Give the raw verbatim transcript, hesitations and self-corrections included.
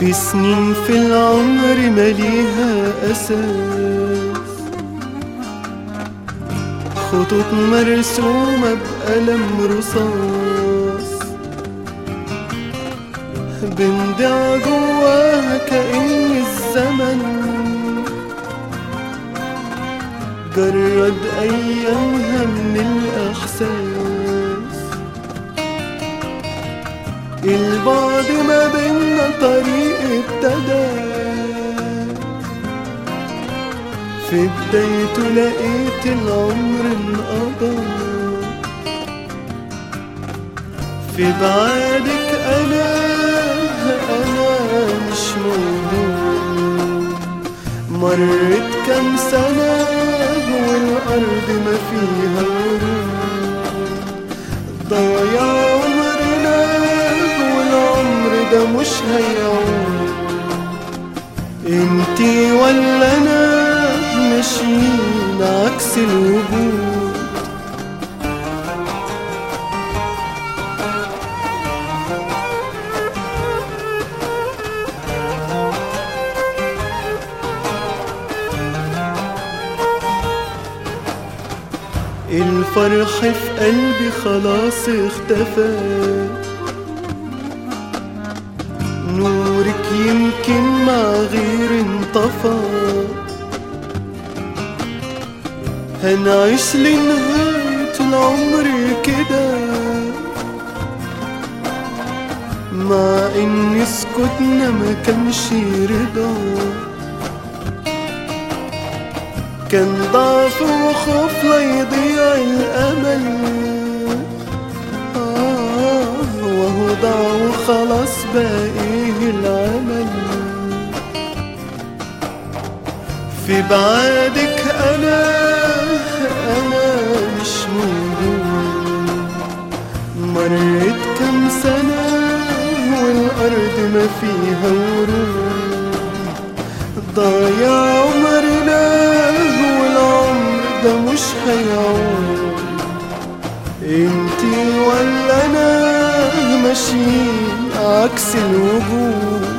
في سنين في العمر مليها أساس، خطوط مرسومة بقلم رصاص، بندع جواها كأن الزمن جرد أيامها من الإحساس. البعد ما بينا طريق ابتدى، في بدايته لقيت العمر انقضى. في بعادك أنا أنا مش موجود. مرت كام سنة والأرض ما فيها ورود، ضايع عمرنا والعمر ده مش هيعود. انتي ولا أنا ماشيين عكس الوجود. الفرح في قلبي خلاص اختفى، نورك يمكن مع غير انطفى. هنعيش لنهاية العمر كده، مع ان سكوتنا ما كانش رضا. كان ضعف وخوف لا يضيع الأمل، آه وهو ضاع وخلاص باقيه العمل. في بعادك أنا أنا مش موجود. مرت كام سنة والأرض ما فيها ورود، ضايع عمرنا ده مش هيعود. انتي ولا انا ماشيين عكس الوجود.